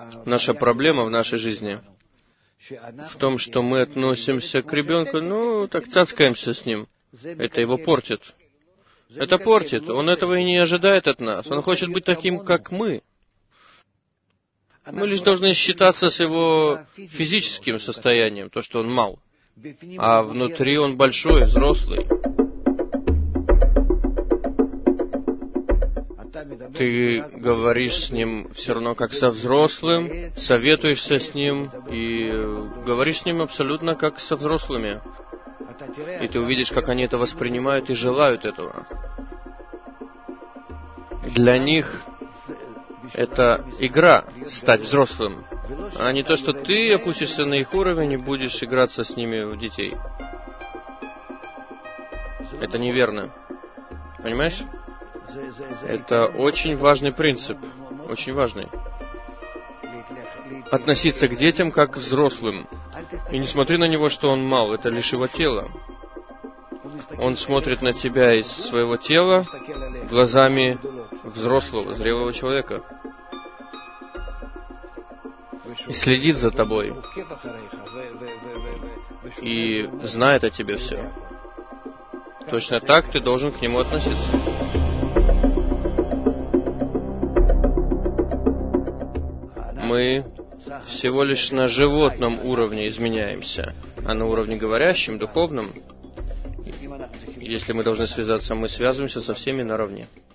Наша проблема в нашей жизни в том, что мы относимся к ребенку, так цацкаемся с ним. Это его портит. Это портит. Он этого и не ожидает от нас. Он хочет быть таким, как мы. Мы лишь должны считаться с его физическим состоянием, то, что он мал. А внутри он большой, взрослый. Ты говоришь с ним все равно как со взрослым, советуешься с ним и говоришь с ним абсолютно как со взрослыми. И ты увидишь, как они это воспринимают и желают этого. Для них это игра стать взрослым, а не то, что ты опустишься на их уровень и будешь играться с ними в детей. Это неверно. Понимаешь? Это очень важный принцип. Очень важный. Относиться к детям как к взрослым. И не смотри на него, что он мал. Это лишь его тело. Он смотрит на тебя из своего тела глазами взрослого, зрелого человека. И следит за тобой. И знает о тебе все. Точно так ты должен к нему относиться. Мы всего лишь на животном уровне изменяемся, а на уровне говорящем, духовном, если мы должны связаться, мы связываемся со всеми наравне.